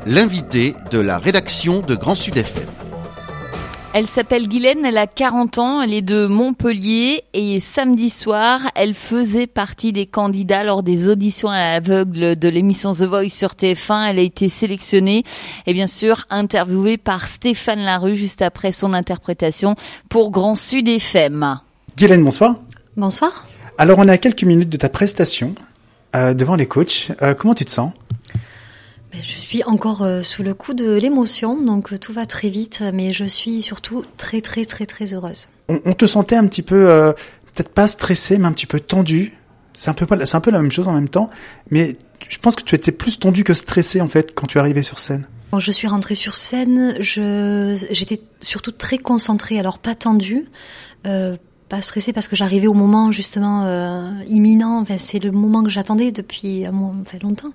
l'invité de la rédaction de Grand Sud FM. Elle s'appelle Guylaine, elle a 40 ans, elle est de Montpellier et samedi soir, elle faisait partie des candidats lors des auditions à l'aveugle de l'émission The Voice sur TF1. Elle a été sélectionnée et bien sûr interviewée par Stéphane Larue juste après son interprétation pour Grand Sud FM. Guylaine, bonsoir. Bonsoir. Alors on est à quelques minutes de ta prestation devant les coachs. Comment tu te sens ? Je suis encore sous le coup de l'émotion, donc tout va très vite, mais je suis surtout très très très très heureuse. On te sentait un petit peu, peut-être pas stressée, mais un petit peu tendue. C'est un peu la même chose en même temps, mais je pense que tu étais plus tendue que stressée en fait quand tu es arrivée sur scène. Quand je suis rentrée sur scène, j'étais surtout très concentrée, alors pas tendue, pas stressée parce que j'arrivais au moment justement imminent. Enfin, c'est le moment que j'attendais depuis longtemps.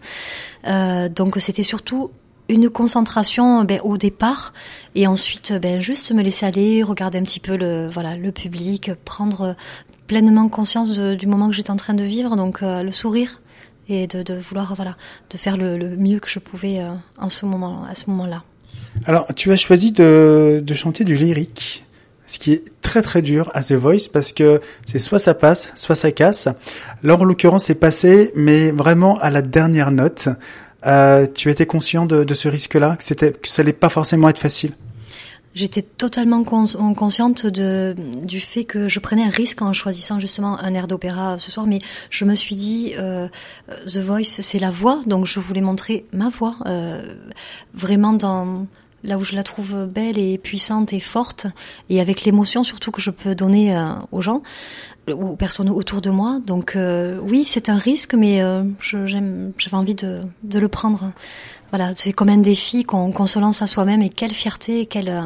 Donc c'était surtout une concentration au départ et ensuite juste me laisser aller, regarder un petit peu le public, prendre pleinement conscience du moment que j'étais en train de vivre, donc le sourire et de vouloir de faire le mieux que je pouvais à ce moment-là. Alors tu as choisi de chanter du lyrique. Ce qui est très très dur à The Voice parce que c'est soit ça passe, soit ça casse. Là, en l'occurrence, c'est passé, mais vraiment à la dernière note. Tu étais conscient de ce risque-là, que ça allait pas forcément être facile? J'étais totalement consciente du fait que je prenais un risque en choisissant justement un air d'opéra ce soir, mais je me suis dit, The Voice, c'est la voix, donc je voulais montrer ma voix, vraiment là où je la trouve belle et puissante et forte, et avec l'émotion surtout que je peux donner aux gens, aux personnes autour de moi. Donc oui, c'est un risque, mais j'avais envie de le prendre. Voilà, c'est comme un défi qu'on se lance à soi-même, et quelle fierté,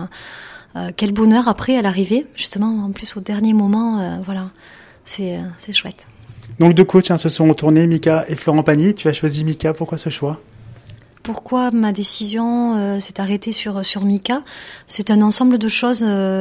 quel bonheur après à l'arrivée, justement, en plus au dernier moment, c'est chouette. Donc deux coachs se sont retournés, Mika et Florent Pagny. Tu as choisi Mika, pourquoi ce choix ? Pourquoi ma décision s'est arrêtée sur Mika ? C'est un ensemble de choses,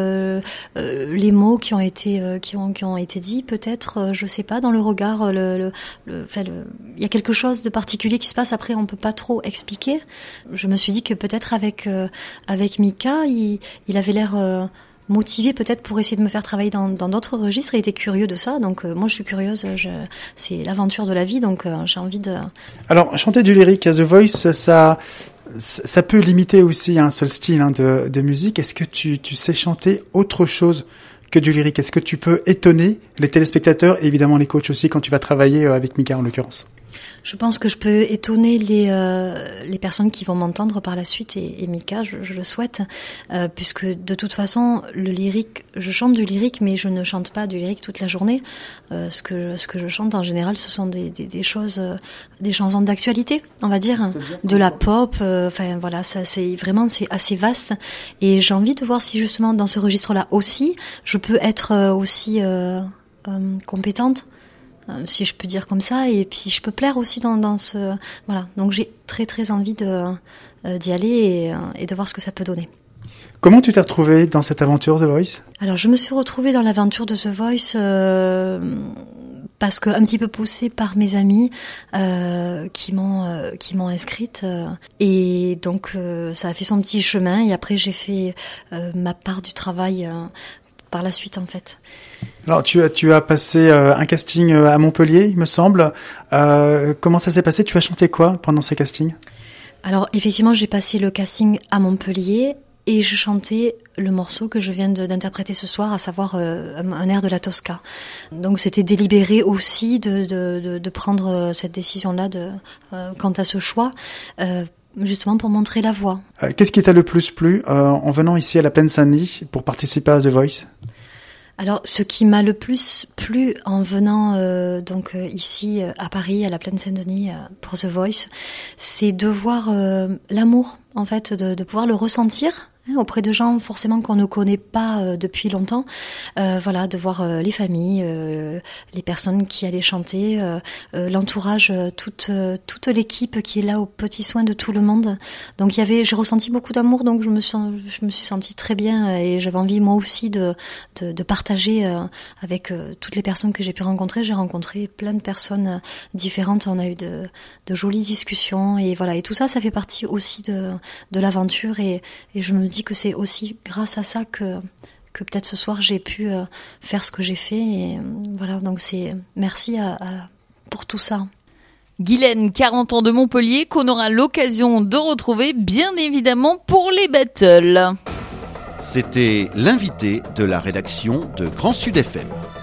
les mots qui ont été dits, peut-être, je sais pas, dans le regard, il y a quelque chose de particulier qui se passe. Après, on peut pas trop expliquer. Je me suis dit que peut-être avec Mika, il avait l'air motivé peut-être pour essayer de me faire travailler dans d'autres registres. Il était curieux de ça, donc moi je suis curieuse, c'est l'aventure de la vie, donc j'ai envie de... Alors, chanter du lyrique à The Voice, ça peut limiter aussi un seul style de musique. Est-ce que tu sais chanter autre chose que du lyrique ? Est-ce que tu peux étonner les téléspectateurs et évidemment les coachs aussi quand tu vas travailler avec Mika en l'occurrence ? Je pense que je peux étonner les personnes qui vont m'entendre par la suite, et Mika, je le souhaite, puisque de toute façon, le lyrique, je chante du lyrique, mais je ne chante pas du lyrique toute la journée. Ce que je chante en général, ce sont des choses, des chansons d'actualité, on va dire, de la pop. Ça c'est assez vaste, et j'ai envie de voir si justement dans ce registre-là aussi, je peux être aussi compétente. Si je peux dire comme ça, et puis si je peux plaire aussi dans ce... Voilà, donc j'ai très très envie d'y aller et de voir ce que ça peut donner. Comment tu t'es retrouvée dans cette aventure The Voice ? Alors je me suis retrouvée dans l'aventure de The Voice parce que un petit peu poussée par mes amis qui m'ont inscrite, et donc ça a fait son petit chemin, et après j'ai fait ma part du travail par la suite en fait. Alors tu as passé un casting à Montpellier, il me semble. Comment ça s'est passé ? Tu as chanté quoi pendant ce casting ? Alors effectivement, j'ai passé le casting à Montpellier et je chantais le morceau que je viens d'interpréter ce soir, à savoir un air de la Tosca. Donc c'était délibéré aussi de prendre cette décision-là quant à ce choix. Justement pour montrer la voix. Qu'est-ce qui t'a le plus plu en venant ici à la Plaine Saint-Denis pour participer à The Voice ? Alors, ce qui m'a le plus plu en venant ici à Paris, à la Plaine Saint-Denis pour The Voice, c'est de voir l'amour, en fait, de pouvoir le ressentir auprès de gens forcément qu'on ne connaît pas depuis longtemps. Voilà, de voir les familles, les personnes qui allaient chanter, l'entourage, toute l'équipe qui est là aux petits soins de tout le monde. Donc j'ai ressenti beaucoup d'amour, donc je me suis sentie très bien et j'avais envie moi aussi de partager avec toutes les personnes que j'ai pu rencontrer. J'ai rencontré plein de personnes différentes, on a eu de jolies discussions et voilà, et tout ça fait partie aussi de l'aventure et je me dis que c'est aussi grâce à ça que peut-être ce soir j'ai pu faire ce que j'ai fait et voilà, donc c'est merci pour tout ça. Guylaine, 40 ans de Montpellier, qu'on aura l'occasion de retrouver bien évidemment pour les battles. C'était l'invité de la rédaction de Grand Sud FM.